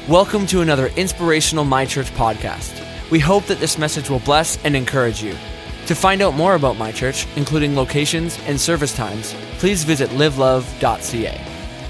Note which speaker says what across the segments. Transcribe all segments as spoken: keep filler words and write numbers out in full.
Speaker 1: Welcome to another inspirational My Church podcast. We hope that this message will bless and encourage you. To find out more about My Church, including locations and service times, please visit live love dot c a.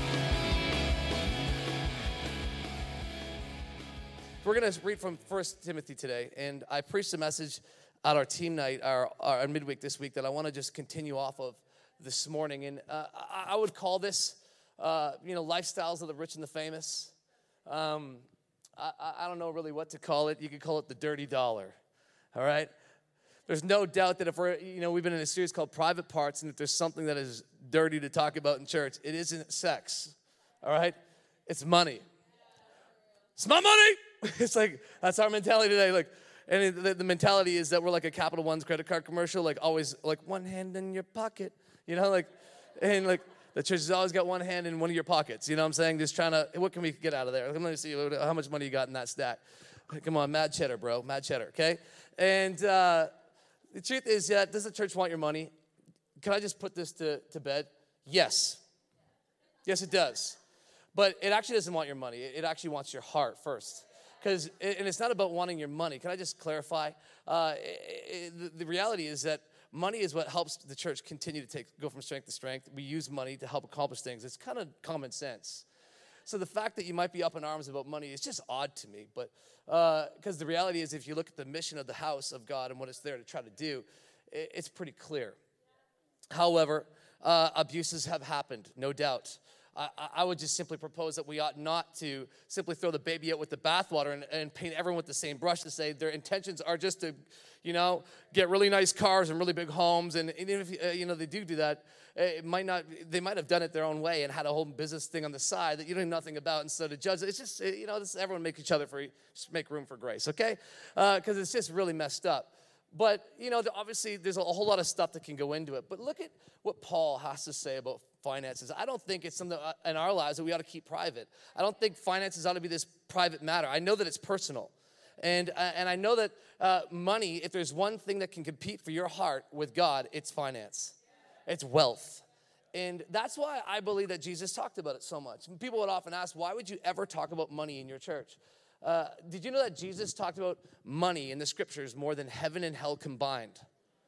Speaker 2: We're going to read from First Timothy today, and I preached a message at our team night, our, our midweek this week, that I want to just continue off of this morning. And uh, I, I would call this, uh, you know, lifestyles of the rich and the famous. Um, I, I don't know really what to call it. You could call it the dirty dollar, all right? There's no doubt that if we're, you know, we've been in a series called Private Parts, and if there's something that is dirty to talk about in church, it isn't sex, all right? It's money. It's my money. It's like, that's our mentality today. Like, and the, the mentality is that we're like a Capital One's credit card commercial, like always, like one hand in your pocket, you know, like, and like, the church has always got one hand in one of your pockets. You know what I'm saying? Just trying to, what can we get out of there? Let me see how much money you got in that stack. Come on, mad cheddar, bro. Mad cheddar, okay? And uh, the truth is, yeah, does the church want your money? Can I just put this to, to bed? Yes. Yes, it does. But it actually doesn't want your money. It actually wants your heart first. Because, and it's not about wanting your money. Can I just clarify? Uh, it, it, the, the reality is that money is what helps the church continue to take go from strength to strength. We use money to help accomplish things. It's kind of common sense. So the fact that you might be up in arms about money is just odd to me. But because uh, the reality is, if you look at the mission of the house of God and what it's there to try to do, it, it's pretty clear. However, uh, abuses have happened, no doubt. I, I would just simply propose that we ought not to simply throw the baby out with the bathwater and, and paint everyone with the same brush to say their intentions are just to, you know, get really nice cars and really big homes. And even if, uh, you know, they do do that, it might not, they might have done it their own way and had a whole business thing on the side that you know nothing about. And so to judge, it's just, you know, this, everyone make each other for, just make room for grace, okay? Because uh, it's just really messed up. But, you know, obviously there's a whole lot of stuff that can go into it. But look at what Paul has to say about finances. I don't think it's something in our lives that we ought to keep private. I don't think finances ought to be this private matter. I know that it's personal. And, uh, and I know that uh, money, if there's one thing that can compete for your heart with God, it's finance. It's wealth. And that's why I believe that Jesus talked about it so much. People would often ask, why would you ever talk about money in your church? Uh, did you know that Jesus talked about money in the scriptures more than heaven and hell combined?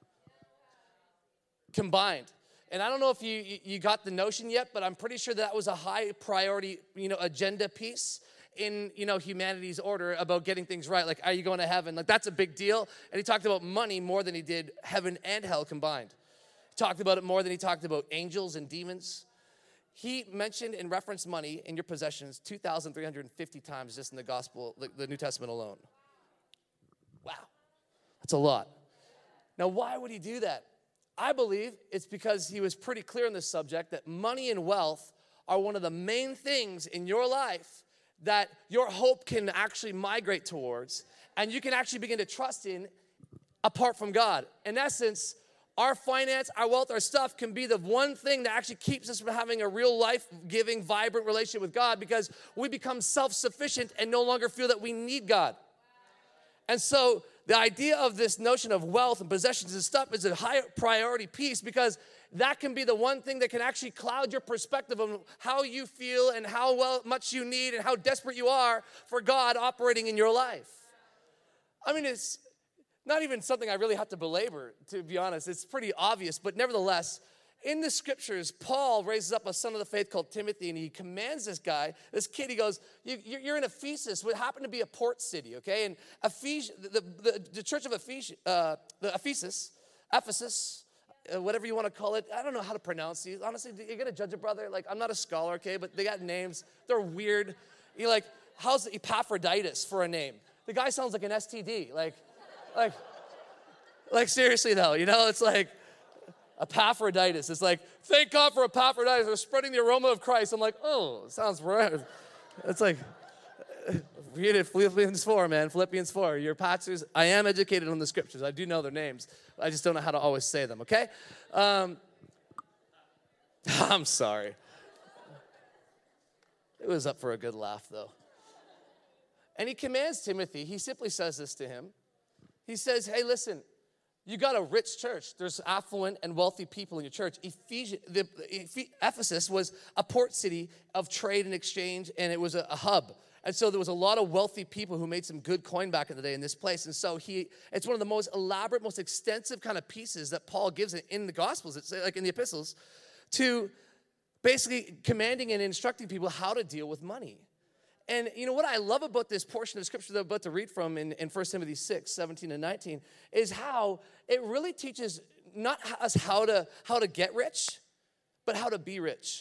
Speaker 2: Combined. And I don't know if you you got the notion yet, but I'm pretty sure that was a high priority, you know, agenda piece in, you know, humanity's order about getting things right. Like, are you going to heaven? Like, that's a big deal. And he talked about money more than he did heaven and hell combined. He talked about it more than he talked about angels and demons. He mentioned and referenced money in your possessions two thousand three hundred fifty times just in the gospel, the New Testament alone. Wow. That's a lot. Now, why would he do that? I believe it's because he was pretty clear on this subject that money and wealth are one of the main things in your life that your hope can actually migrate towards, and you can actually begin to trust in apart from God. In essence, our finance, our wealth, our stuff can be the one thing that actually keeps us from having a real life-giving, vibrant relationship with God, because we become self-sufficient and no longer feel that we need God. And so the idea of this notion of wealth and possessions and stuff is a high priority piece, because that can be the one thing that can actually cloud your perspective of how you feel and how well much you need and how desperate you are for God operating in your life. I mean, it's not even something I really have to belabor, to be honest. It's pretty obvious, but nevertheless, in the scriptures, Paul raises up a son of the faith called Timothy, and he commands this guy, this kid, he goes, you, you're in Ephesus, what happened to be a port city, okay? And Ephes- the, the, the church of Ephes- uh, the Ephesus, Ephesus, uh, whatever you want to call it, I don't know how to pronounce these. Honestly, you're going to judge a brother? Like, I'm not a scholar, okay, but they got names. They're weird. You're like, how's Epaphroditus for a name? The guy sounds like an S T D, like, like, like seriously though, you know, it's like, Epaphroditus. It's like, thank God for Epaphroditus. We're spreading the aroma of Christ. I'm like, oh, sounds right. It's like, read it, Philippians four, man. Philippians four. Your pastors, I am educated on the scriptures. I do know their names. I just don't know how to always say them, okay? Um, I'm sorry. It was up for a good laugh, though. And he commands Timothy. He simply says this to him. He says, hey, listen, you got a rich church. There's affluent and wealthy people in your church. Ephes- the, Ephesus was a port city of trade and exchange, and it was a, a hub. And so there was a lot of wealthy people who made some good coin back in the day in this place. And so he, it's one of the most elaborate, most extensive kind of pieces that Paul gives in the Gospels, it's like in the epistles, to basically commanding and instructing people how to deal with money. And you know what I love about this portion of scripture that I'm about to read from in, in First Timothy six, seventeen and nineteen, is how it really teaches not us how to, how to get rich, but how to be rich.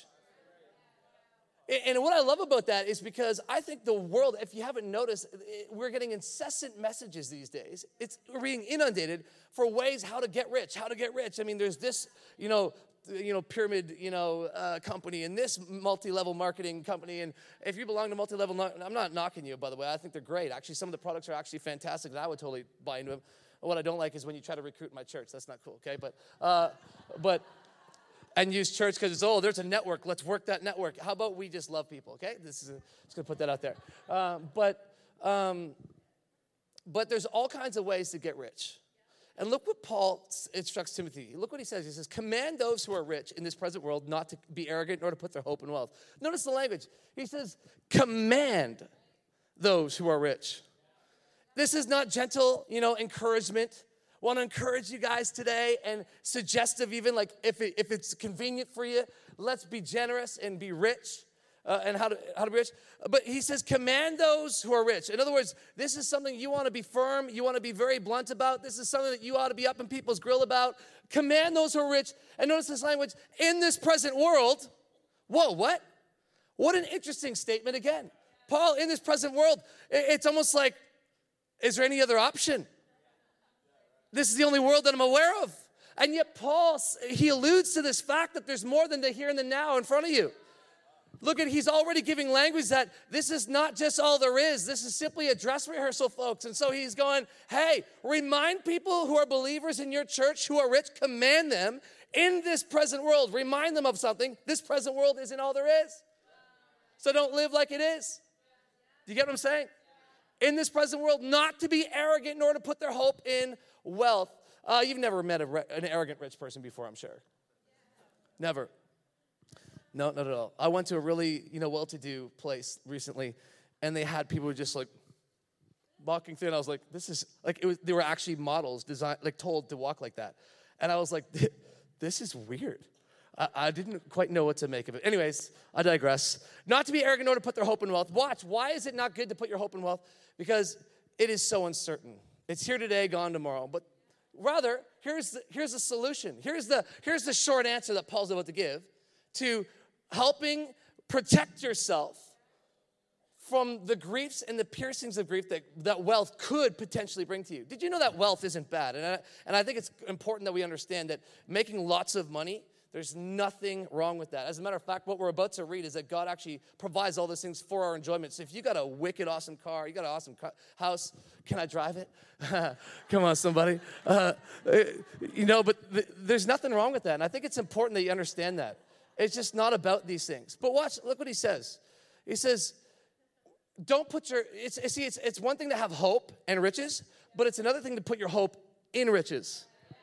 Speaker 2: And what I love about that is because I think the world, if you haven't noticed, we're getting incessant messages these days. It's, we're being inundated for ways how to get rich, how to get rich. I mean, there's this, you know, you know, pyramid, you know, uh, company and this multi-level marketing company. And if you belong to multi-level, I'm not knocking you, by the way. I think they're great. Actually, some of the products are actually fantastic, and I would totally buy into them. What I don't like is when you try to recruit my church. That's not cool, okay? But, uh, but... and use church because it's, oh, there's a network. Let's work that network. How about we just love people, okay? This is a, just going to put that out there. Um, but, um, but there's all kinds of ways to get rich. And look what Paul instructs Timothy. Look what he says. He says, command those who are rich in this present world not to be arrogant nor to put their hope in wealth. Notice the language. He says, command those who are rich. This is not gentle, you know, encouragement. Want to encourage you guys today and suggestive even, like if it, if it's convenient for you, let's be generous and be rich uh, and how to, how to be rich. But he says, command those who are rich. In other words, this is something you want to be firm, you want to be very blunt about. This is something that you ought to be up in people's grill about. Command those who are rich. And notice this language, in this present world. Whoa, what? What an interesting statement again. Paul, in this present world, it's almost like, is there any other option? This is the only world that I'm aware of. And yet Paul, he alludes to this fact that there's more than the here and the now in front of you. Look at, he's already giving language that this is not just all there is. This is simply a dress rehearsal, folks. And so he's going, hey, remind people who are believers in your church who are rich, command them in this present world. Remind them of something. This present world isn't all there is. So don't live like it is. Do you get what I'm saying? In this present world, not to be arrogant nor to put their hope in wealth. Uh, you've never met a re- an arrogant rich person before, I'm sure. Never. No, not at all. I went to a really, you know, well-to-do place recently, and they had people who were just like walking through, and I was like, this is, like, it was, they were actually models designed, like told to walk like that. And I was like, this is weird. I, I didn't quite know what to make of it. Anyways, I digress. Not to be arrogant nor to put their hope in wealth. Watch, why is it not good to put your hope in wealth? Because it is so uncertain. It's here today, gone tomorrow. But rather, here's the, here's the solution. Here's the, here's the short answer that Paul's about to give to helping protect yourself from the griefs and the piercings of grief that, that wealth could potentially bring to you. Did you know that wealth isn't bad? And I, and I think it's important that we understand that making lots of money, there's nothing wrong with that. As a matter of fact, what we're about to read is that God actually provides all those things for our enjoyment. So if you got a wicked awesome car, you got an awesome car, house, can I drive it? Come on, somebody. Uh, you know, but th- there's nothing wrong with that. And I think it's important that you understand that. It's just not about these things. But watch, look what he says. He says, don't put your, it's, see, it's, it's one thing to have hope and riches, but it's another thing to put your hope in riches.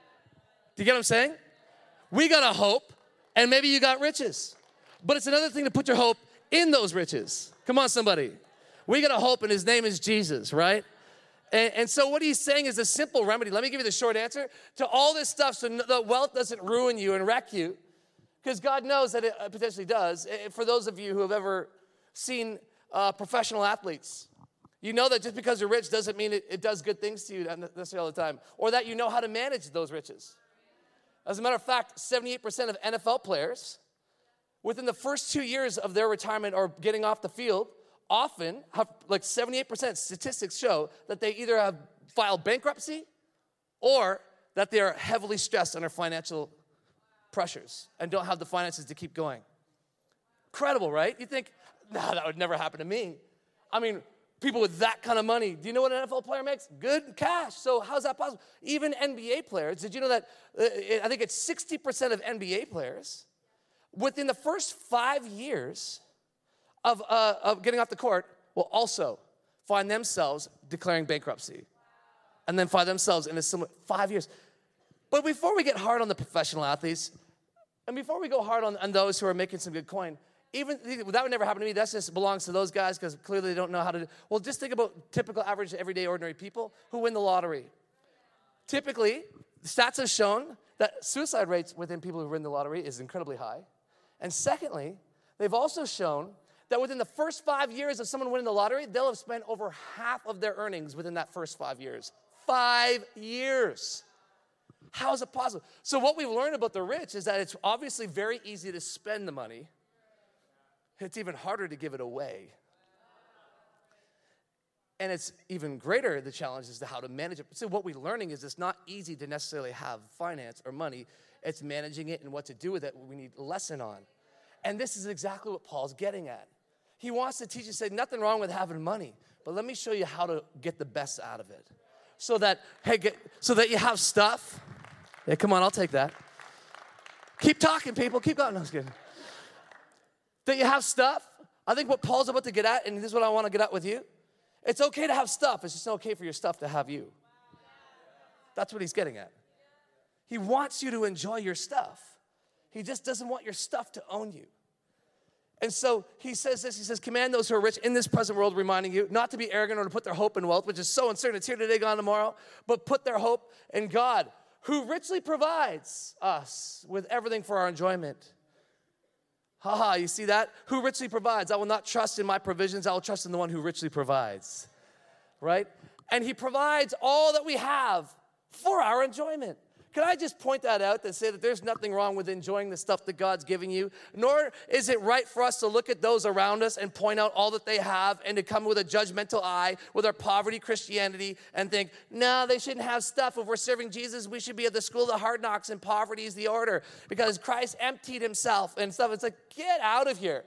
Speaker 2: Do you get what I'm saying? We got a hope, and maybe you got riches. But it's another thing to put your hope in those riches. Come on, somebody. We got a hope, and his name is Jesus, right? And, and so what he's saying is a simple remedy. Let me give you the short answer to all this stuff so the wealth doesn't ruin you and wreck you, because God knows that it potentially does. For those of you who have ever seen uh, professional athletes, you know that just because you're rich doesn't mean it, it does good things to you necessarily all the time, or that you know how to manage those riches. As a matter of fact, seventy-eight percent of N F L players, within the first two years of their retirement or getting off the field, often have, like seventy-eight percent statistics show that they either have filed bankruptcy or that they are heavily stressed under financial pressures and don't have the finances to keep going. Incredible, right? You think, nah, that would never happen to me. I mean, people with that kind of money, do you know what an N F L player makes? Good cash. So how's that possible? Even N B A players, did you know that, uh, I think it's sixty percent of N B A players, within the first five years of, uh, of getting off the court, will also find themselves declaring bankruptcy. And then find themselves in a similar, five years. But before we get hard on the professional athletes, and before we go hard on, on those who are making some good coin, even, that would never happen to me. That just belongs to those guys because clearly they don't know how to do. Well, just think about typical, average, everyday, ordinary people who win the lottery. Typically, stats have shown that suicide rates within people who win the lottery is incredibly high. And secondly, they've also shown that within the first five years of someone winning the lottery, they'll have spent over half of their earnings within that first five years. Five years. How is it possible? So what we've learned about the rich is that it's obviously very easy to spend the money. It's even harder to give it away. And it's even greater, the challenge is to how to manage it. So what we're learning is it's not easy to necessarily have finance or money. It's managing it and what to do with it we need a lesson on. And this is exactly what Paul's getting at. He wants to teach you, say, nothing wrong with having money, but let me show you how to get the best out of it. So that, hey, get, so that you have stuff. Yeah, come on, I'll take that. Keep talking, people. Keep going. No, I was kidding. That you have stuff. I think what Paul's about to get at, and this is what I want to get at with you, it's okay to have stuff. It's just not okay for your stuff to have you. That's what he's getting at. He wants you to enjoy your stuff. He just doesn't want your stuff to own you. And so he says this, he says, command those who are rich in this present world, reminding you not to be arrogant or to put their hope in wealth, which is so uncertain. It's here today, gone tomorrow. But put their hope in God, who richly provides us with everything for our enjoyment. Ha ha, you see that? Who richly provides. I will not trust in my provisions. I will trust in the one who richly provides. Right? And he provides all that we have for our enjoyment. Can I just point that out and say that there's nothing wrong with enjoying the stuff that God's giving you, nor is it right for us to look at those around us and point out all that they have and to come with a judgmental eye with our poverty Christianity and think, no, they shouldn't have stuff. If we're serving Jesus, we should be at the school of the hard knocks and poverty is the order because Christ emptied himself and stuff. It's like, get out of here.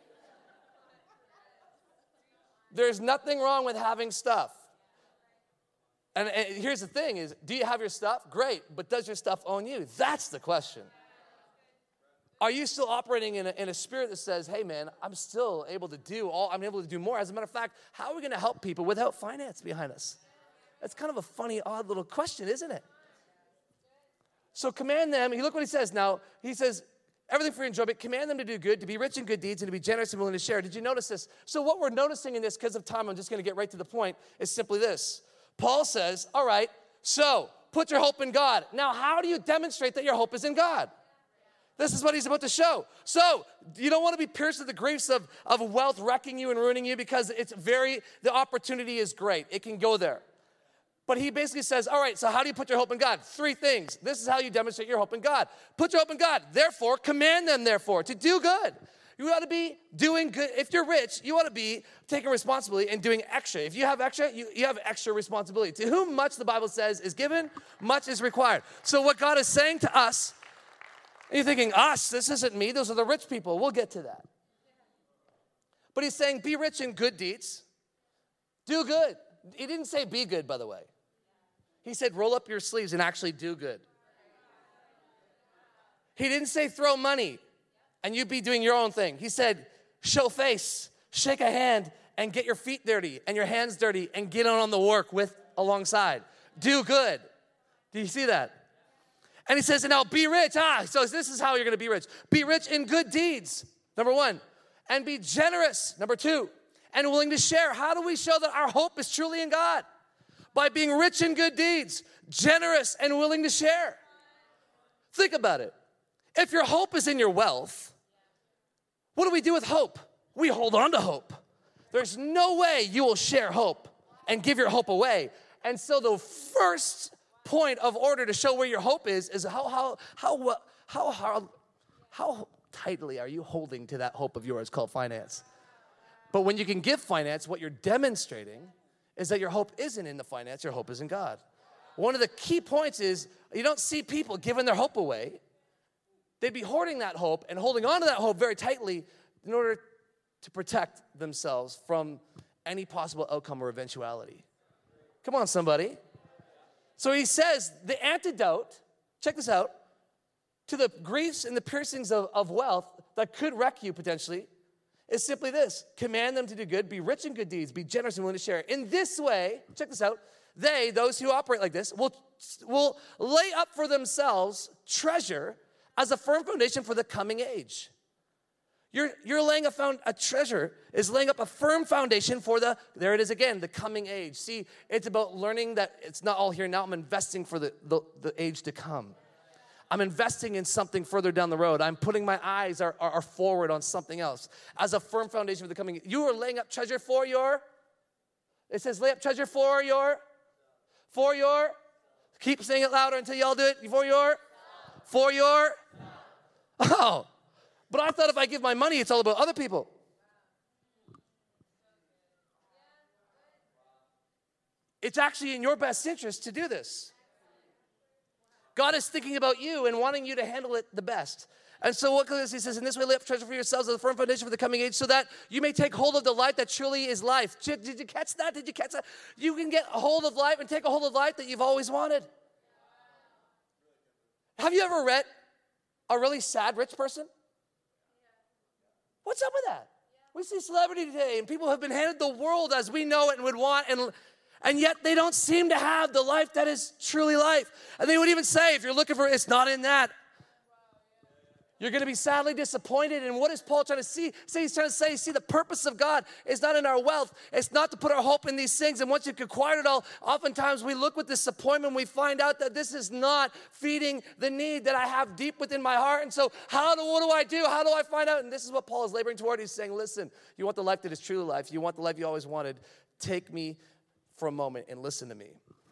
Speaker 2: There's nothing wrong with having stuff. And, and here's the thing is, do you have your stuff? Great, but does your stuff own you? That's the question. Are you still operating in a, in a spirit that says, hey man, I'm still able to do all, I'm able to do more. As a matter of fact, how are we gonna help people without finance behind us? That's kind of a funny, odd little question, isn't it? So command them, look what he says now. He says, everything for your enjoyment, command them to do good, to be rich in good deeds, and to be generous and willing to share. Did you notice this? So what we're noticing in this, because of time, I'm just gonna get right to the point, is simply this. Paul says, all right, so put your hope in God. Now, how do you demonstrate that your hope is in God? This is what he's about to show. So, you don't want to be pierced with the griefs of, of wealth wrecking you and ruining you because it's very, the opportunity is great. It can go there. But he basically says, all right, so how do you put your hope in God? Three things. This is how you demonstrate your hope in God. Put your hope in God. Therefore, command them, therefore, to do good. You ought to be doing good. If you're rich, you ought to be taking responsibility and doing extra. If you have extra, you, you have extra responsibility. To whom much, the Bible says, is given, much is required. So what God is saying to us, and you're thinking, us, this isn't me. Those are the rich people. We'll get to that. But he's saying, be rich in good deeds. Do good. He didn't say be good, by the way. He said, roll up your sleeves and actually do good. He didn't say throw money and you be doing your own thing. He said, show face, shake a hand, and get your feet dirty and your hands dirty and get on the work with alongside. Do good. Do you see that? And he says, and now be rich. Ah, so this is how you're going to be rich. Be rich in good deeds, number one. And be generous, number two. And willing to share. How do we show that our hope is truly in God? By being rich in good deeds, generous and willing to share. Think about it. If your hope is in your wealth, what do we do with hope? We hold on to hope. There's no way you will share hope and give your hope away. And so the first point of order to show where your hope is, is how, how, how, how, how, how tightly are you holding to that hope of yours called finance? But when you can give finance, what you're demonstrating is that your hope isn't in the finance, your hope is in God. One of the key points is you don't see people giving their hope away. They'd be hoarding that hope and holding on to that hope very tightly in order to protect themselves from any possible outcome or eventuality. Come on, somebody. So he says the antidote, check this out, to the griefs and the piercings of, of wealth that could wreck you potentially is simply this. Command them to do good, be rich in good deeds, be generous and willing to share. In this way, check this out, they, those who operate like this, will, will lay up for themselves treasure as a firm foundation for the coming age. You're, you're laying a, found, a treasure is laying up a firm foundation for the, there it is again, the coming age. See, it's about learning that it's not all here now. I'm investing for the, the, the age to come. I'm investing in something further down the road. I'm putting my eyes are, are, are forward on something else as a firm foundation for the coming. You are laying up treasure for your, it says lay up treasure for your, for your, keep saying it louder until you all do it. For your, for your, oh. But I thought if I give my money, it's all about other people. It's actually in your best interest to do this. God is thinking about you and wanting you to handle it the best. And so what he says, in this way, lay up treasure for yourselves as a firm foundation for the coming age, so that you may take hold of the life that truly is life. Did, did you catch that? Did you catch that? You can get a hold of life and take a hold of life that you've always wanted. Have you ever read a really sad rich person? What's up with that? We see celebrity today, and people have been handed the world as we know it and would want, and, and yet they don't seem to have the life that is truly life. And they would even say, if you're looking for it, it's not in that. You're going to be sadly disappointed. And what is Paul trying to see? See, he's trying to say, see, the purpose of God is not in our wealth. It's not to put our hope in these things. And once you've acquired it all, oftentimes we look with disappointment. We find out that this is not feeding the need that I have deep within my heart. And so how do, what do I do? How do I find out? And this is what Paul is laboring toward. He's saying, listen, you want the life that is truly life. You want the life you always wanted. Take me for a moment and listen to me.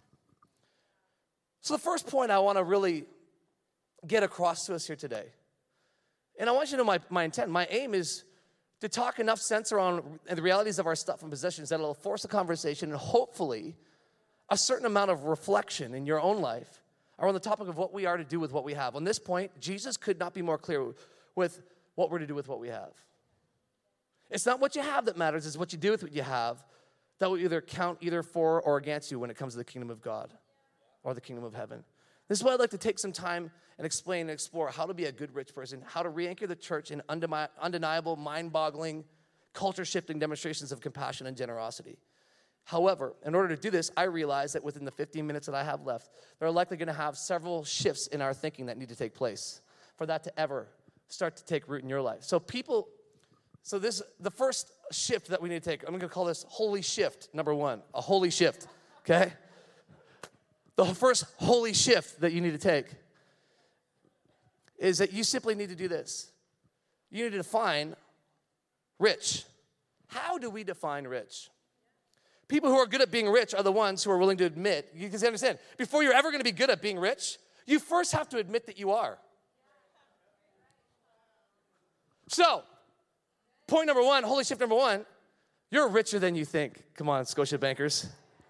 Speaker 2: So the first point I want to really get across to us here today, and I want you to know my, my intent. My aim is to talk enough sense around the realities of our stuff and possessions that it'll force a conversation and hopefully a certain amount of reflection in your own life around the topic of what we are to do with what we have. On this point, Jesus could not be more clear with what we're to do with what we have. It's not what you have that matters, it's what you do with what you have that will either count either for or against you when it comes to the kingdom of God or the kingdom of heaven. This is why I'd like to take some time and explain and explore how to be a good rich person, how to re-anchor the church in undeniable, mind-boggling, culture-shifting demonstrations of compassion and generosity. However, in order to do this, I realize that within the fifteen minutes that I have left, there are likely going to have several shifts in our thinking that need to take place for that to ever start to take root in your life. So people, so this, the first shift that we need to take, I'm going to call this holy shift, number one, a holy shift, okay? The first holy shift that you need to take is that you simply need to do this. You need to define rich. How do we define rich? People who are good at being rich are the ones who are willing to admit, you can understand, before you're ever going to be good at being rich, you first have to admit that you are. So, point number one, holy shift number one, you're richer than you think. Come on, Scotia bankers.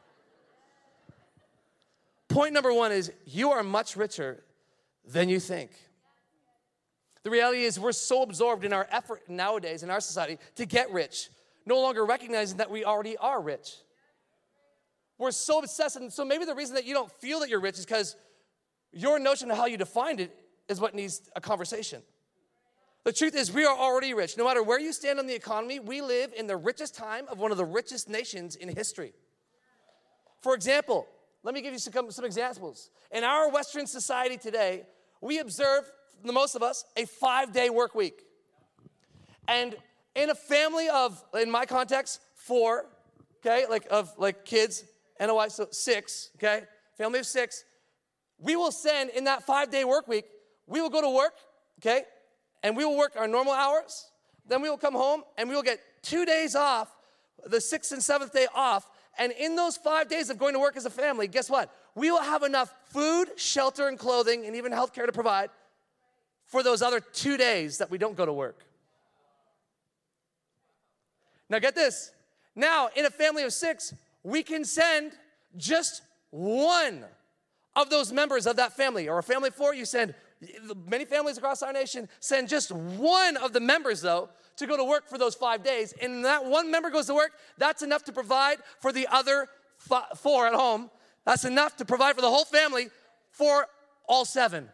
Speaker 2: Point number one is you are much richer than you think. The reality is we're so absorbed in our effort nowadays in our society to get rich, no longer recognizing that we already are rich. We're so obsessed, and so maybe the reason that you don't feel that you're rich is because your notion of how you defined it is what needs a conversation. The truth is we are already rich. No matter where you stand on the economy, we live in the richest time of one of the richest nations in history. For example, let me give you some, some examples. In our Western society today, we observe, the most of us, a five-day work week. And in a family of, in my context, four, okay, like of like kids and a wife, so six, okay, family of six, we will send in that five-day work week, we will go to work, okay, and we will work our normal hours. Then we will come home and we will get two days off, the sixth and seventh day off. And in those five days of going to work as a family, guess what? We will have enough food, shelter, and clothing, and even health care to provide for those other two days that we don't go to work. Now get this. Now, in a family of six, we can send just one of those members of that family. Or a family of four, you send, many families across our nation send just one of the members, though, to go to work for those five days. And that one member goes to work, that's enough to provide for the other f- four at home. That's enough to provide for the whole family for all seven.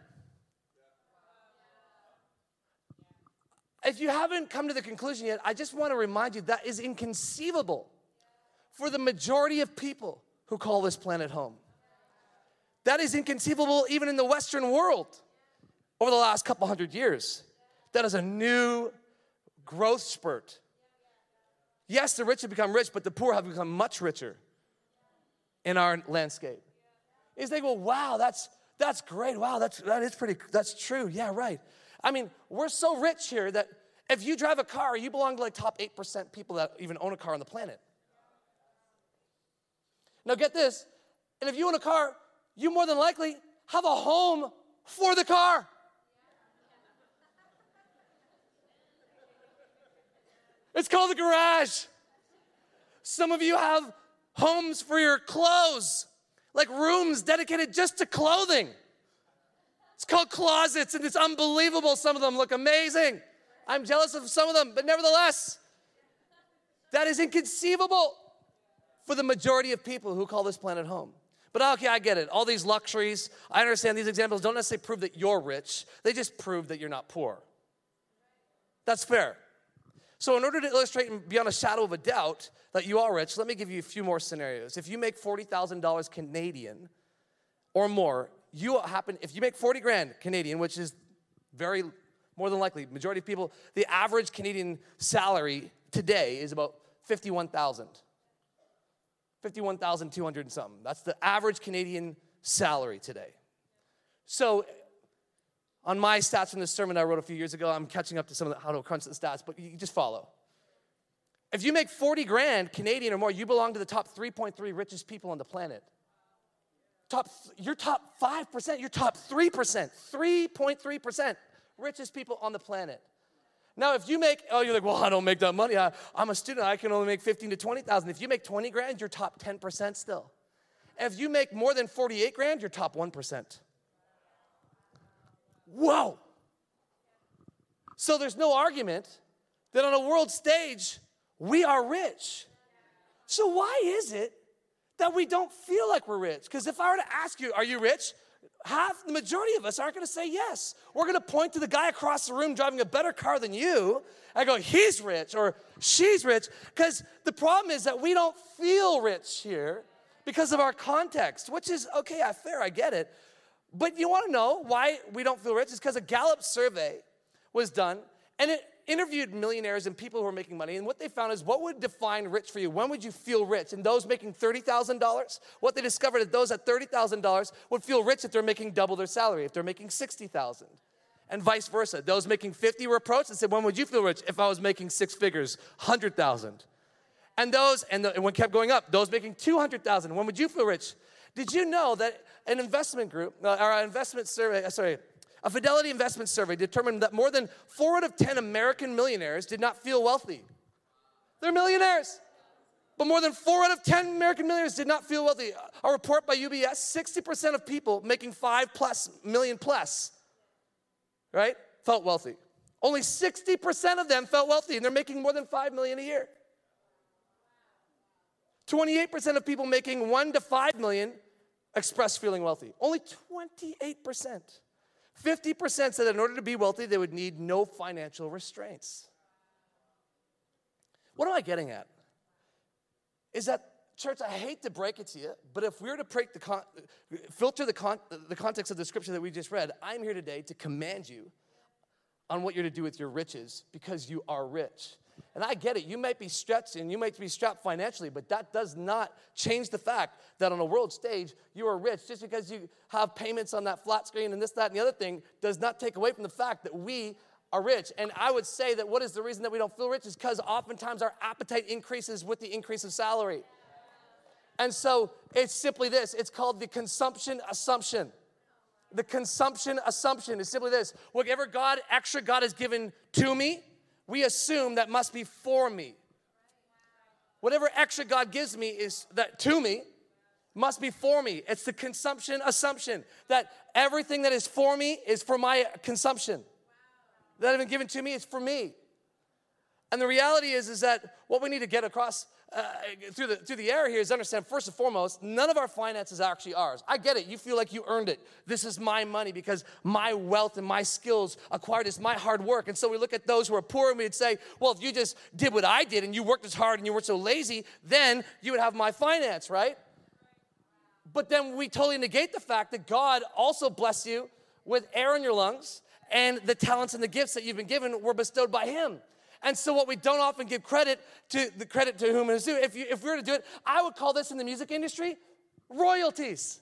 Speaker 2: If you haven't come to the conclusion yet, I just want to remind you that is inconceivable for the majority of people who call this planet home. That is inconceivable even in the Western world over the last couple hundred years. That is a new growth spurt. Yes, the rich have become rich, but the poor have become much richer in our landscape. Is they go, wow, that's that's great. Wow, that's that is pretty, that's true. Yeah, right. I mean, we're so rich here that if you drive a car, you belong to like top eight percent people that even own a car on the planet. Now get this, and if you own a car, you more than likely have a home for the car. It's called a garage. Some of you have homes for your clothes, like rooms dedicated just to clothing. It's called closets, and it's unbelievable. Some of them look amazing. I'm jealous of some of them, but nevertheless, that is inconceivable for the majority of people who call this planet home. But okay, I get it. All these luxuries, I understand these examples don't necessarily prove that you're rich. They just prove that you're not poor. That's fair. So in order to illustrate beyond a shadow of a doubt that you are rich, let me give you a few more scenarios. If you make forty thousand dollars Canadian or more, you happen, if you make forty grand Canadian, which is very, more than likely, majority of people, the average Canadian salary today is about fifty-one thousand dollars. fifty-one thousand two hundred and something. That's the average Canadian salary today. So on my stats from this sermon I wrote a few years ago, I'm catching up to some of the, how to crunch the stats, but you just follow. If you make forty grand Canadian or more, you belong to the top three point three richest people on the planet. Top, you're top five percent, you're top three percent, three point three percent richest people on the planet. Now, if you make, oh, you're like, well, I don't make that money. I, I'm a student. I can only make fifteen to twenty thousand. If you make twenty grand, you're top ten percent still. If you make more than forty-eight grand, you're top one percent. Whoa. So there's no argument that on a world stage, we are rich. So why is it that we don't feel like we're rich? Because if I were to ask you, are you rich? Half, the majority of us aren't going to say yes. We're going to point to the guy across the room driving a better car than you and go, he's rich or she's rich. Because the problem is that we don't feel rich here because of our context, which is, okay, I fair, I get it. But you want to know why we don't feel rich? It's because a Gallup survey was done, and it interviewed millionaires and people who were making money, and what they found is what would define rich for you? When would you feel rich? And those making thirty thousand dollars, what they discovered is those at thirty thousand dollars would feel rich if they're making double their salary, if they're making sixty thousand dollars. And vice versa. Those making fifty were approached and said, when would you feel rich? If I was making six figures, one hundred thousand dollars. And those, and, the, and one kept going up, those making two hundred thousand dollars, when would you feel rich? Did you know that an investment group, uh, or an investment survey, uh, sorry, a Fidelity investment survey determined that more than four out of ten American millionaires did not feel wealthy. They're millionaires. But more than four out of ten American millionaires did not feel wealthy. A report by U B S, sixty percent of people making five plus million plus, right, felt wealthy. Only sixty percent of them felt wealthy, and they're making more than five million a year. twenty-eight percent of people making one to five million expressed feeling wealthy. Only twenty-eight percent. fifty percent said that in order to be wealthy, they would need no financial restraints. What am I getting at? Is that, church, I hate to break it to you, but if we were to break the con- filter the, con- the context of the scripture that we just read, I'm here today to command you on what you're to do with your riches because you are rich. And I get it. You might be stretched and you might be strapped financially, but that does not change the fact that on a world stage, you are rich. Just because you have payments on that flat screen and this, that, and the other thing does not take away from the fact that we are rich. And I would say that what is the reason that we don't feel rich is because oftentimes our appetite increases with the increase of salary. And so it's simply this. It's called the consumption assumption. The consumption assumption is simply this. Whatever God, extra God has given to me, we assume that must be for me. Whatever extra God gives me is that to me must be for me. It's the consumption assumption that everything that is for me is for my consumption. That has been given to me is for me. And the reality is, is that what we need to get across uh, through the through the air here is understand, first and foremost, none of our finances are actually ours. I get it. You feel like you earned it. This is my money because my wealth and my skills acquired is my hard work. And so we look at those who are poor and we'd say, well, if you just did what I did and you worked as hard and you weren't so lazy, then you would have my finance, right? But then we totally negate the fact that God also blessed you with air in your lungs, and the talents and the gifts that you've been given were bestowed by him. And so what we don't often give credit to, the credit to whom it is due. If, you, if we were to do it, I would call this in the music industry, royalties.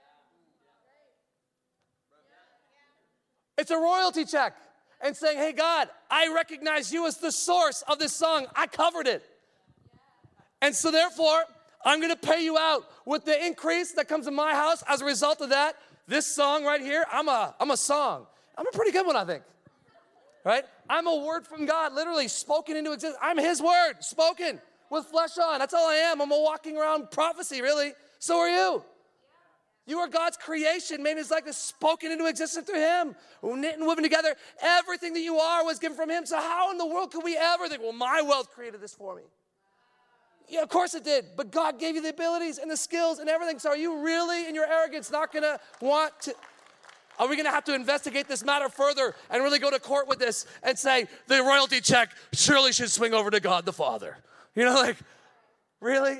Speaker 2: It's a royalty check. And saying, hey, God, I recognize you as the source of this song. I covered it. And so therefore, I'm going to pay you out with the increase that comes in my house as a result of that. This song right here, I'm a, I'm a song. I'm a pretty good one, I think. Right? I'm a word from God, literally spoken into existence. I'm his word, spoken with flesh on. That's all I am. I'm a walking around prophecy, really. So are you. You are God's creation, made in his likeness, spoken into existence through him. Knit and woven together. Everything that you are was given from him. So how in the world could we ever think, well, my wealth created this for me? Yeah, of course it did. But God gave you the abilities and the skills and everything. So are you really, in your arrogance, not going to want to... Are we going to have to investigate this matter further and really go to court with this and say the royalty check surely should swing over to God the Father? You know, like, really?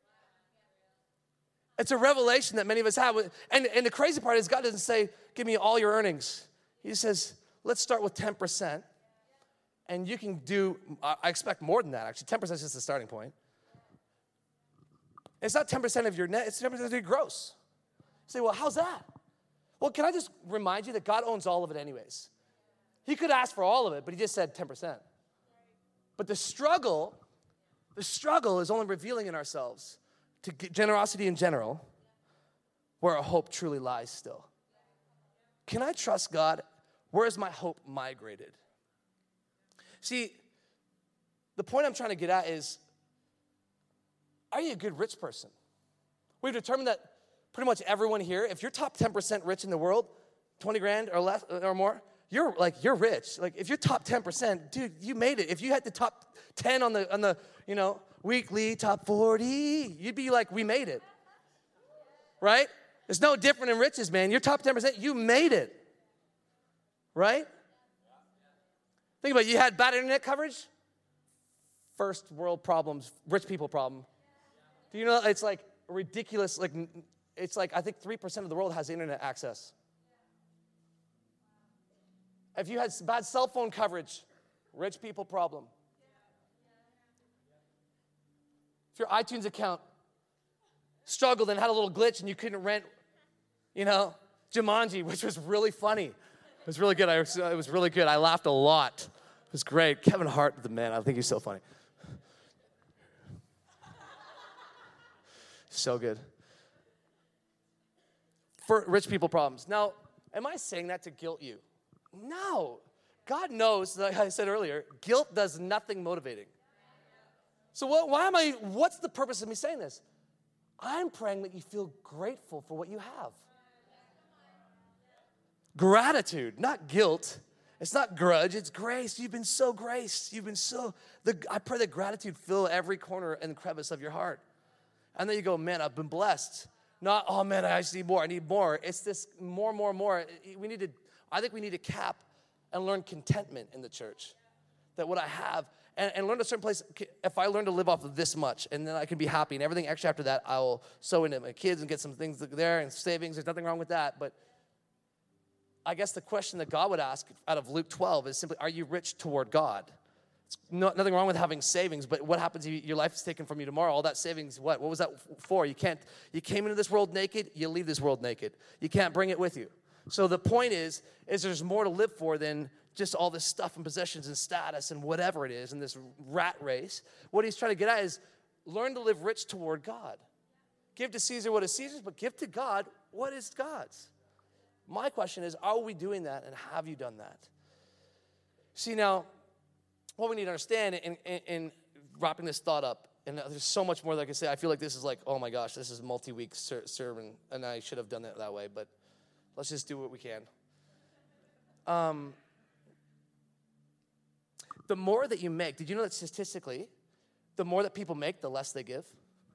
Speaker 2: It's a revelation that many of us have. And, and the crazy part is God doesn't say, give me all your earnings. He says, let's start with ten percent. And you can do, I expect more than that, actually. ten percent is just the starting point. It's not ten percent of your net, it's ten percent of your gross. You say, well, how's that? Well, can I just remind you that God owns all of it anyways? He could ask for all of it, but he just said ten percent. But the struggle, the struggle is only revealing in ourselves to generosity in general, where our hope truly lies still. Can I trust God? Where is my hope migrated? See, the point I'm trying to get at is, are you a good rich person? We've determined that pretty much everyone here, if you're top ten percent rich in the world, twenty grand or less or more, you're like, you're rich. Like if you're top ten percent, dude, you made it. If you had the top ten on the, on the, you know, weekly top forty, you'd be like, we made it. Right? It's no different in riches, man. You're top ten percent, you made it. Right? Think about it. You had bad internet coverage? First world problems, rich people problem. Do you know, it's like ridiculous, like, it's like, I think three percent of the world has internet access. If you had bad cell phone coverage, rich people problem. If your iTunes account struggled and had a little glitch and you couldn't rent, you know, Jumanji, which was really funny. It was really good. I, it was really good. I laughed a lot. It was great. Kevin Hart, the man, I think he's so funny. So good. For rich people problems. Now, am I saying that to guilt you? No. God knows, like I said earlier, guilt does nothing motivating. So what, why am I, what's the purpose of me saying this? I'm praying that you feel grateful for what you have. Gratitude, not guilt. It's not grudge, it's grace. You've been so graced. You've been so, the, I pray that gratitude fill every corner and crevice of your heart. And then you go, man, I've been blessed. Not, oh man, I just need more, I need more. It's this more, more, more. We need to, I think we need to cap and learn contentment in the church. That what I have, and, and learn a certain place, if I learn to live off of this much, and then I can be happy, and everything extra after that, I will sow into my kids and get some things there, and savings, there's nothing wrong with that. But I guess the question that God would ask out of Luke twelve is simply, are you rich toward God? It's no, nothing wrong with having savings, but what happens if you, your life is taken from you tomorrow? All that savings, what? What was that for? You can't, you came into this world naked, you leave this world naked. You can't bring it with you. So the point is, is there's more to live for than just all this stuff and possessions and status and whatever it is in this rat race. What he's trying to get at is learn to live rich toward God. Give to Caesar what is Caesar's, but give to God what is God's. My question is, are we doing that, and have you done that? See, now, what we need to understand in, in, in wrapping this thought up, and there's so much more that I can say. I feel like this is like, oh my gosh, this is a multi-week ser- sermon, and I should have done it that way, but let's just do what we can. Um, the more that you make, did you know that statistically, the more that people make, the less they give?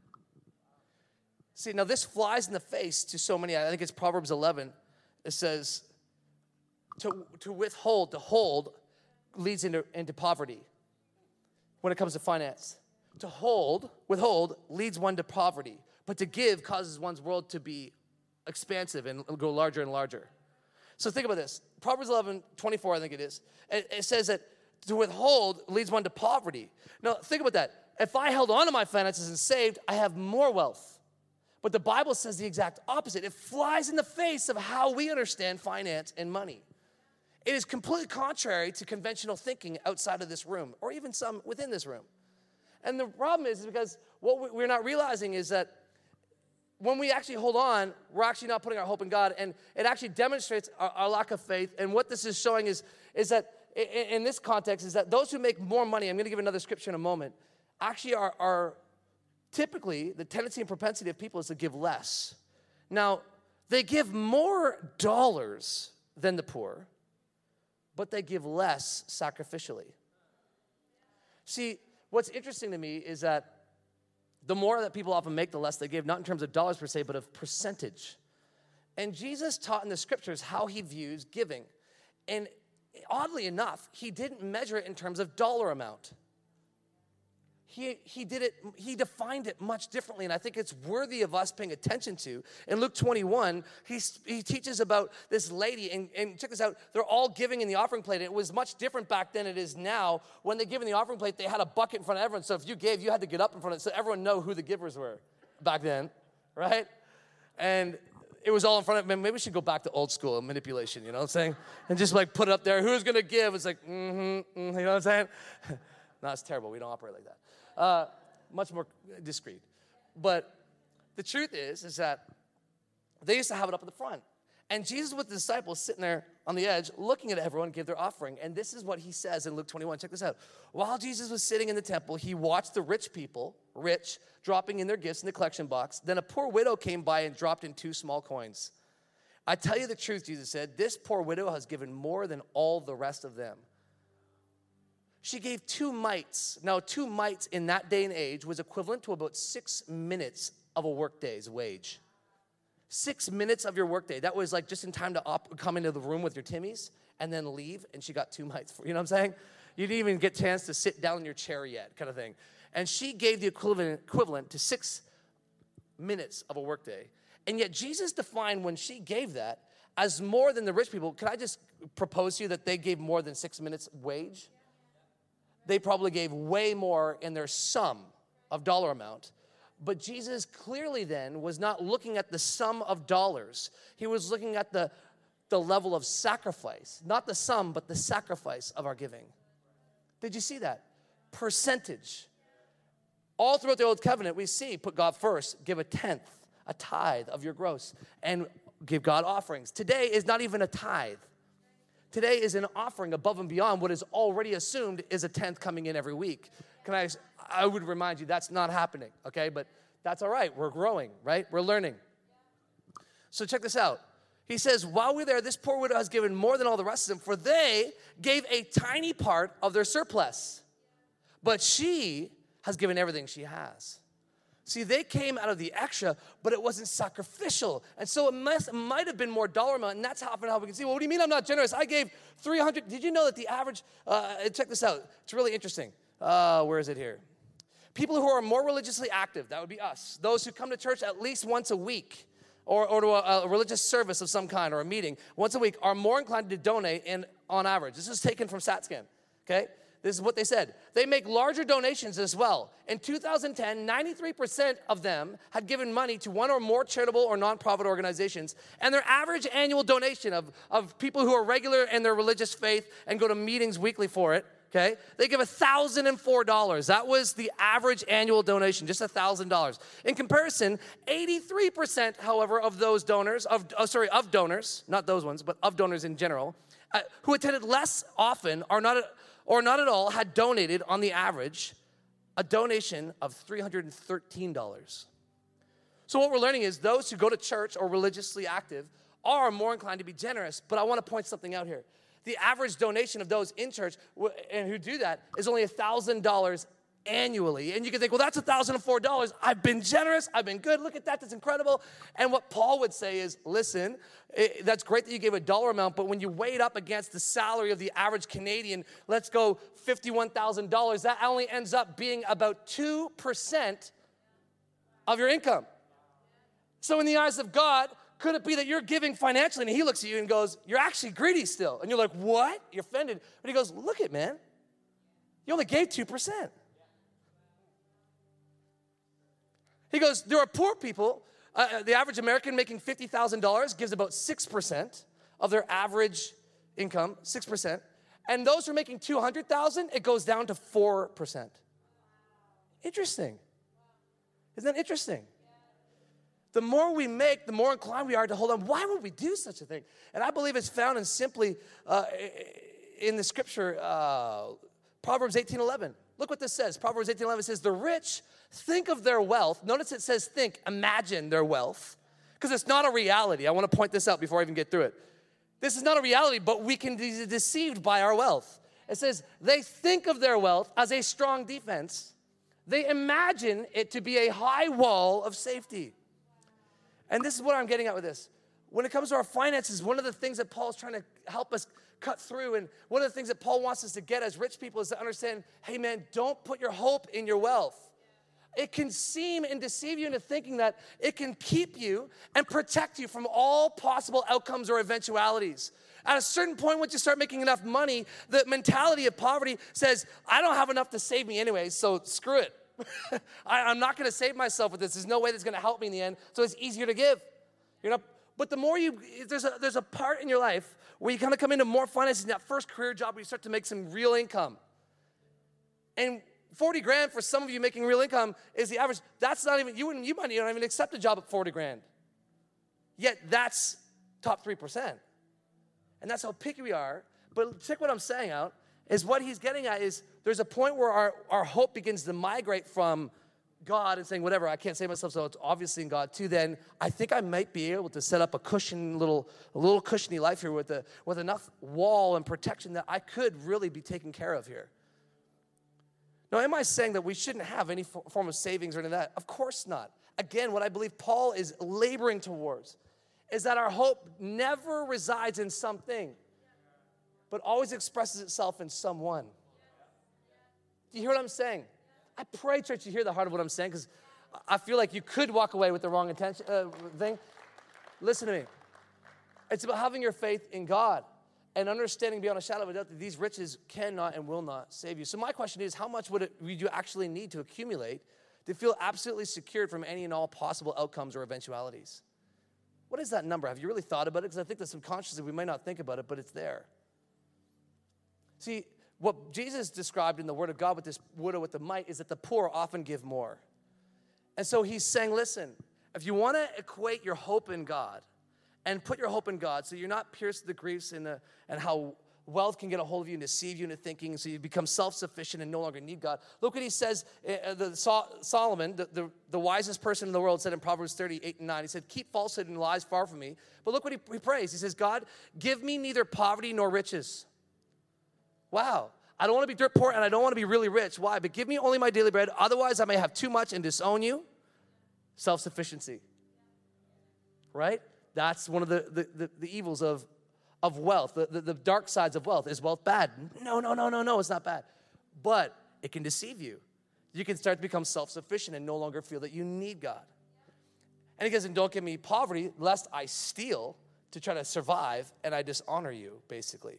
Speaker 2: See, now this flies in the face to so many. I think it's Proverbs eleven. It says, to, to withhold, to hold, leads into, into poverty when it comes to finance. To hold, withhold, leads one to poverty. But to give causes one's world to be expansive and go larger and larger. So think about this. Proverbs eleven twenty-four, I think it is. It, it says that to withhold leads one to poverty. Now, think about that. If I held on to my finances and saved, I have more wealth. But the Bible says the exact opposite. It flies in the face of how we understand finance and money. It is completely contrary to conventional thinking outside of this room, or even some within this room. And the problem is, is because what we're not realizing is that when we actually hold on, we're actually not putting our hope in God, and it actually demonstrates our, our lack of faith. And what this is showing is, is that in, in this context is that those who make more money, I'm going to give another scripture in a moment, actually are, are typically the tendency and propensity of people is to give less. Now, they give more dollars than the poor, but they give less sacrificially. See, what's interesting to me is that the more that people often make, the less they give, not in terms of dollars per se, but of percentage. And Jesus taught in the scriptures how he views giving. And oddly enough, he didn't measure it in terms of dollar amount. He, he did it, he defined it much differently, and I think it's worthy of us paying attention to. In Luke twenty-one, he, he teaches about this lady, and, and check this out, they're all giving in the offering plate. It was much different back then than it is now. When they give in the offering plate, they had a bucket in front of everyone, so if you gave, you had to get up in front of it, so everyone know who the givers were back then, right? And it was all in front of, maybe we should go back to old school manipulation, you know what I'm saying? And just like put it up there, who's gonna give? It's like, mm-hmm, mm, you know what I'm saying? No, it's terrible, we don't operate like that. Uh, much more discreet. But the truth is, is that they used to have it up at the front. And Jesus with the disciples sitting there on the edge, looking at everyone give their offering. And this is what he says in Luke twenty-one. Check this out. While Jesus was sitting in the temple, he watched the rich people, rich, dropping in their gifts in the collection box. Then a poor widow came by and dropped in two small coins. I tell you the truth, Jesus said, this poor widow has given more than all the rest of them. She gave two mites. Now, two mites in that day and age was equivalent to about six minutes of a workday's wage. Six minutes of your workday. That was like just in time to op- come into the room with your Timmies and then leave, and she got two mites. For, you know what I'm saying? You didn't even get a chance to sit down in your chair yet, kind of thing. And she gave the equivalent, equivalent to six minutes of a workday. And yet Jesus defined when she gave that as more than the rich people. Can I just propose to you that they gave more than six minutes wage? They probably gave way more in their sum of dollar amount. But Jesus clearly then was not looking at the sum of dollars. He was looking at the, the level of sacrifice. Not the sum, but the sacrifice of our giving. Did you see that? Percentage. All throughout the Old Covenant, we see, put God first, give a tenth, a tithe of your gross, and give God offerings. Today is not even a tithe. Today is an offering above and beyond what is already assumed is a tenth coming in every week. Can I, I would remind you that's not happening, okay? But that's all right. We're growing, right? We're learning. So check this out. He says, while we're there, this poor widow has given more than all the rest of them, for they gave a tiny part of their surplus. But she has given everything she has. See, they came out of the extra, but it wasn't sacrificial. And so it must, might have been more dollar amount, and that's often how we can see, well, what do you mean I'm not generous? I gave three hundred. Did you know that the average, uh, check this out. It's really interesting. Uh, where is it here? People who are more religiously active, that would be us. Those who come to church at least once a week, or, or to a, a religious service of some kind, or a meeting once a week, are more inclined to donate in, on average. This is taken from StatScan, okay? This is what they said. They make larger donations as well. In two thousand ten, ninety-three percent of them had given money to one or more charitable or nonprofit organizations, and their average annual donation of, of people who are regular in their religious faith and go to meetings weekly for it, okay, they give one thousand four dollars. That was the average annual donation, just one thousand dollars. In comparison, eighty-three percent, however, of those donors, of oh, sorry, of donors, not those ones, but of donors in general, uh, who attended less often are not... or not at all, had donated on the average a donation of three hundred thirteen dollars. So what we're learning is those who go to church or religiously active are more inclined to be generous. But I want to point something out here. The average donation of those in church and who do that is only one thousand dollars annually. And you can think, well, that's one thousand four dollars. I've been generous. I've been good. Look at that. That's incredible. And what Paul would say is, listen, it, that's great that you gave a dollar amount, but when you weigh it up against the salary of the average Canadian, let's go fifty-one thousand dollars, that only ends up being about two percent of your income. So in the eyes of God, could it be that you're giving financially, and he looks at you and goes, you're actually greedy still. And you're like, what? You're offended. But he goes, look it, man. You only gave two percent. He goes, there are poor people. Uh, the average American making fifty thousand dollars gives about six percent of their average income, six percent. And those who are making two hundred thousand dollars, it goes down to four percent. Interesting. Isn't that interesting? The more we make, the more inclined we are to hold on. Why would we do such a thing? And I believe it's found in simply uh, in the scripture, uh, Proverbs eighteen eleven. Look what this says. Proverbs eighteen eleven says, the rich think of their wealth. Notice it says think, imagine their wealth. Because it's not a reality. I want to point this out before I even get through it. This is not a reality, but we can be deceived by our wealth. It says they think of their wealth as a strong defense. They imagine it to be a high wall of safety. And this is what I'm getting at with this. When it comes to our finances, one of the things that Paul's trying to help us cut through, and one of the things that Paul wants us to get as rich people is to understand, hey man, don't put your hope in your wealth. It can seem and deceive you into thinking that it can keep you and protect you from all possible outcomes or eventualities. At a certain point, once you start making enough money, the mentality of poverty says, I don't have enough to save me anyway, so screw it. I, I'm not going to save myself with this. There's no way that's going to help me in the end, so it's easier to give. You're not, but the more you, there's a, there's a part in your life where you kind of come into more finances in that first career job where you start to make some real income. And forty grand for some of you making real income is the average. That's not even, you wouldn't, you might not even accept a job at forty grand. Yet that's top three percent. And that's how picky we are. But check what I'm saying out, is what he's getting at is there's a point where our, our hope begins to migrate from God and saying, whatever, I can't save myself, so it's obviously in God, to then I think I might be able to set up a cushion, little, a little cushiony life here with, a, with enough wall and protection that I could really be taken care of here. Now, am I saying that we shouldn't have any form of savings or any of that? Of course not. Again, what I believe Paul is laboring towards is that our hope never resides in something, but always expresses itself in someone. Do you hear what I'm saying? I pray, church, you hear the heart of what I'm saying, because I feel like you could walk away with the wrong intention uh, thing. Listen to me. It's about having your faith in God and understanding beyond a shadow of a doubt that these riches cannot and will not save you. So my question is, how much would, it, would you actually need to accumulate to feel absolutely secured from any and all possible outcomes or eventualities? What is that number? Have you really thought about it? Because I think that subconsciously we might not think about it, but it's there. See, what Jesus described in the Word of God with this widow with the mite is that the poor often give more. And so he's saying, listen, if you want to equate your hope in God and put your hope in God so you're not pierced to the griefs and, the, and how wealth can get a hold of you and deceive you into thinking so you become self-sufficient and no longer need God. Look what he says, uh, the, Solomon, the, the, the wisest person in the world, said in Proverbs thirty-eight and nine, he said, keep falsehood and lies far from me. But look what he, he prays. He says, God, give me neither poverty nor riches. Wow. I don't want to be dirt poor and I don't want to be really rich. Why? But give me only my daily bread. Otherwise, I may have too much and disown you. Self-sufficiency. Right? That's one of the, the, the, the evils of, of wealth. The, the, the dark sides of wealth. Is wealth bad? No, no, no, no, no. It's not bad. But it can deceive you. You can start to become self-sufficient and no longer feel that you need God. And he goes, and don't give me poverty, lest I steal to try to survive and I dishonor you, basically.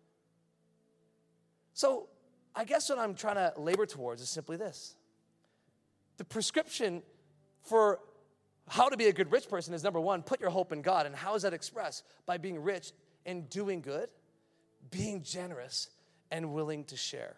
Speaker 2: So I guess what I'm trying to labor towards is simply this. The prescription for how to be a good rich person is, number one, put your hope in God. And how is that expressed? By being rich in doing good, being generous, and willing to share.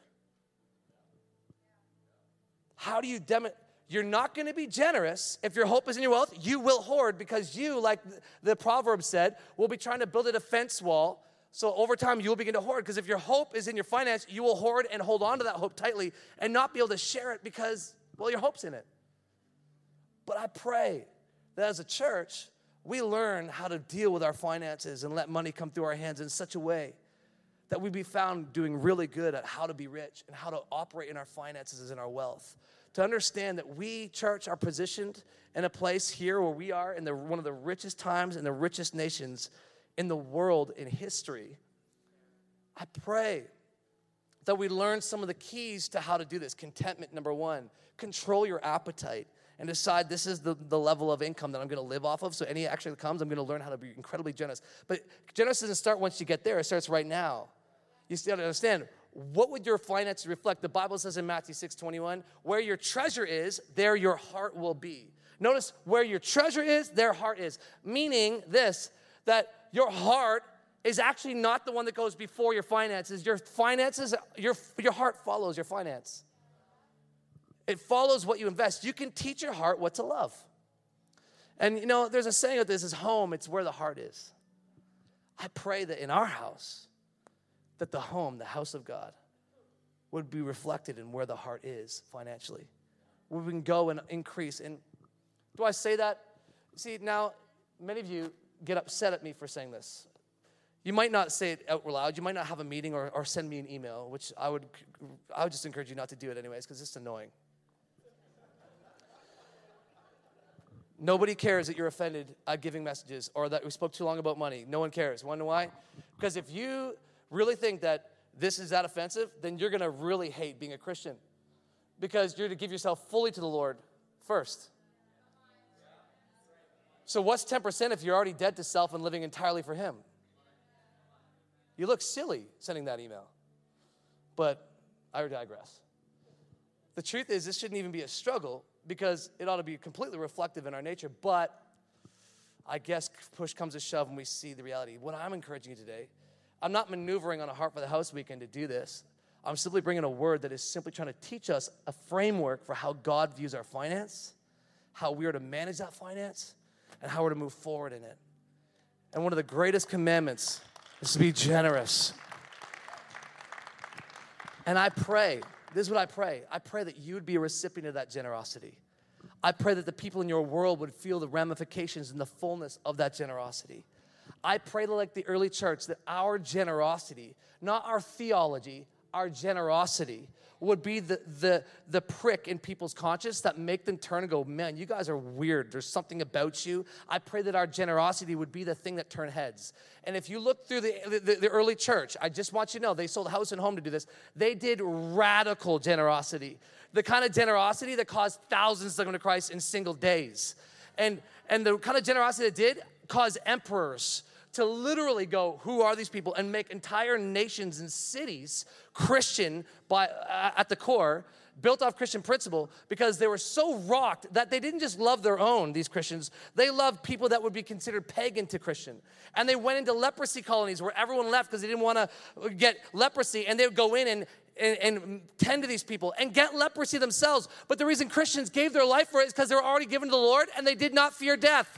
Speaker 2: How do you demonstrate? You're not going to be generous if your hope is in your wealth. You will hoard because you, like the proverb said, will be trying to build a defense wall. So over time, you'll begin to hoard. Because if your hope is in your finance, you will hoard and hold on to that hope tightly and not be able to share it because, well, your hope's in it. But I pray that as a church, we learn how to deal with our finances and let money come through our hands in such a way that we be found doing really good at how to be rich and how to operate in our finances and our wealth. To understand that we, church, are positioned in a place here where we are in the, one of the richest times and the richest nations in the world in history. I pray that we learn some of the keys to how to do this. Contentment, number one. Control your appetite and decide this is the, the level of income that I'm going to live off of. So any extra that comes, I'm going to learn how to be incredibly generous. But generous doesn't start once you get there. It starts right now. You still have to understand, what would your finances reflect? The Bible says in Matthew six twenty-one, where your treasure is, there your heart will be. Notice, where your treasure is, their heart is. Meaning this, that your heart is actually not the one that goes before your finances. Your finances, your, your heart follows your finance. It follows what you invest. You can teach your heart what to love. And you know, there's a saying of this is home, it's where the heart is. I pray that in our house, that the home, the house of God, would be reflected in where the heart is financially. Where we can go and increase. And do I say that? See, now, many of you get upset at me for saying this. You might not say it out loud. You might not have a meeting or, or send me an email, which I would, I would just encourage you not to do it anyways, because it's annoying. Nobody cares that you're offended at giving messages or that we spoke too long about money. No one cares. Want to know why? Because if you really think that this is that offensive, then you're going to really hate being a Christian, because you're to give yourself fully to the Lord first. So what's ten percent if you're already dead to self and living entirely for Him? You look silly sending that email. But I digress. The truth is, this shouldn't even be a struggle, because it ought to be completely reflective in our nature. But I guess push comes to shove and we see the reality. What I'm encouraging you today, I'm not maneuvering on a Heart for the House weekend to do this. I'm simply bringing a word that is simply trying to teach us a framework for how God views our finance, how we are to manage that finance, and how we're to move forward in it. And one of the greatest commandments is to be generous. And I pray, this is what I pray. I pray that you would be a recipient of that generosity. I pray that the people in your world would feel the ramifications and the fullness of that generosity. I pray that, like the early church, that our generosity, not our theology, our generosity would be the, the, the prick in people's conscience that make them turn and go, man, you guys are weird. There's something about you. I pray that our generosity would be the thing that turned heads. And if you look through the, the, the early church, I just want you to know, they sold house and home to do this. They did radical generosity. The kind of generosity that caused thousands to come to Christ in single days. And, and the kind of generosity that did cause emperors to literally go, who are these people? And make entire nations and cities Christian by uh, at the core, built off Christian principle, because they were so rocked that they didn't just love their own, these Christians. They loved people that would be considered pagan to Christian. And they went into leprosy colonies where everyone left because they didn't want to get leprosy. And they would go in and, and, and tend to these people and get leprosy themselves. But the reason Christians gave their life for it is because they were already given to the Lord and they did not fear death.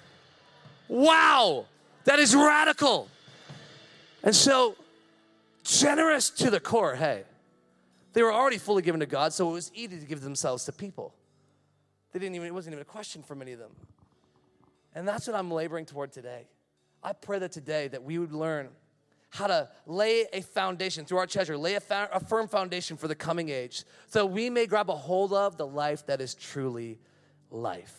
Speaker 2: Wow! That is radical. And so, generous to the core, hey. They were already fully given to God, so it was easy to give themselves to people. They didn't even, it wasn't even a question for many of them. And that's what I'm laboring toward today. I pray that today that we would learn how to lay a foundation through our treasure, lay a, fa- a firm foundation for the coming age, so we may grab a hold of the life that is truly life.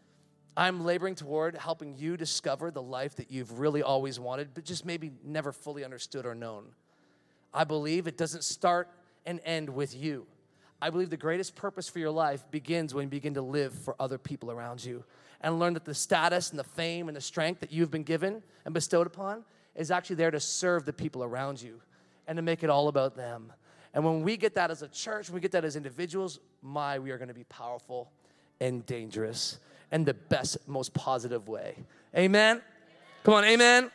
Speaker 2: I'm laboring toward helping you discover the life that you've really always wanted, but just maybe never fully understood or known. I believe it doesn't start and end with you. I believe the greatest purpose for your life begins when you begin to live for other people around you and learn that the status and the fame and the strength that you've been given and bestowed upon is actually there to serve the people around you and to make it all about them. And when we get that as a church, when we get that as individuals, my, we are going to be powerful and dangerous in the best, most positive way. Amen? Come on, amen?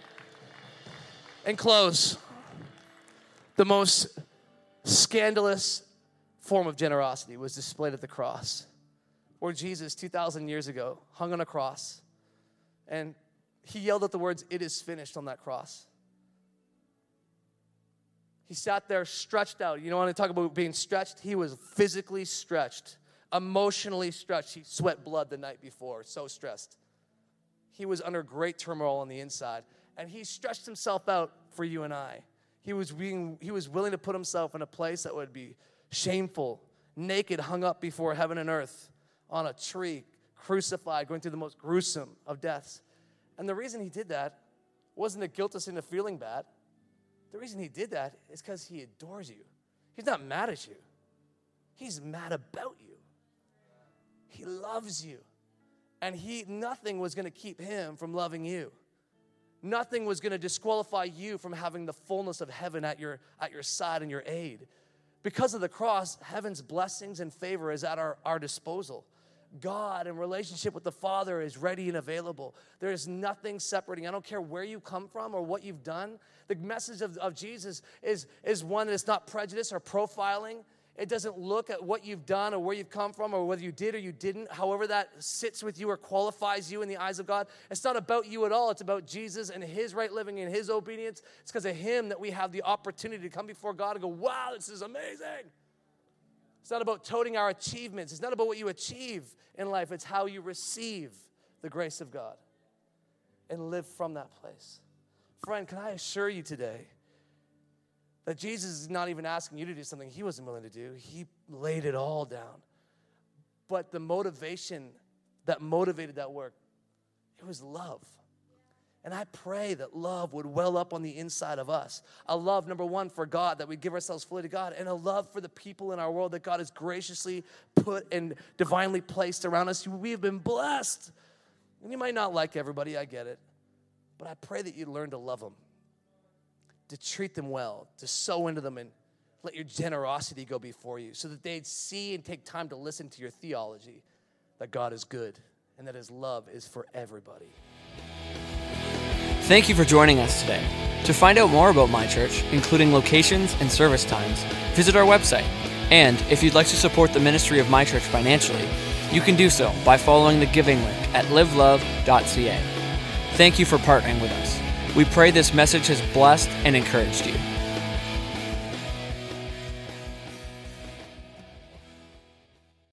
Speaker 2: And close. The most scandalous form of generosity was displayed at the cross, where Jesus, two thousand years ago, hung on a cross, and he yelled out the words, "It is finished," on that cross. He sat there stretched out. You know, when I talk about being stretched, he was physically stretched, emotionally stretched. He sweat blood the night before, so stressed. He was under great turmoil on the inside, and he stretched himself out for you and I. He was being, he was willing to put himself in a place that would be shameful, naked, hung up before heaven and earth on a tree, crucified, going through the most gruesome of deaths. And the reason he did that wasn't to guilt us into feeling bad. The reason he did that is because he adores you. He's not mad at you. He's mad about you. He loves you. And he nothing was going to keep him from loving you. Nothing was going to disqualify you from having the fullness of heaven at your, at your side and your aid. Because of the cross, heaven's blessings and favor is at our, our disposal. God in relationship with the Father is ready and available. There is nothing separating. I don't care where you come from or what you've done. The message of, of Jesus is, is one that's not prejudice or profiling. It doesn't look at what you've done or where you've come from or whether you did or you didn't, however that sits with you or qualifies you in the eyes of God. It's not about you at all. It's about Jesus and his right living and his obedience. It's because of him that we have the opportunity to come before God and go, wow, this is amazing. It's not about toting our achievements. It's not about what you achieve in life. It's how you receive the grace of God and live from that place. Friend, can I assure you today that Jesus is not even asking you to do something he wasn't willing to do. He laid it all down. But the motivation that motivated that work, it was love. And I pray that love would well up on the inside of us. A love, number one, for God, that we give ourselves fully to God, and a love for the people in our world that God has graciously put and divinely placed around us. We have been blessed. And you might not like everybody, I get it. But I pray that you learn to love them, to treat them well, to sow into them, and let your generosity go before you so that they'd see and take time to listen to your theology that God is good and that his love is for everybody.
Speaker 1: Thank you for joining us today. To find out more about My Church, including locations and service times, visit our website. And if you'd like to support the ministry of My Church financially, you can do so by following the giving link at live love dot c a. Thank you for partnering with us. We pray this message has blessed and encouraged you.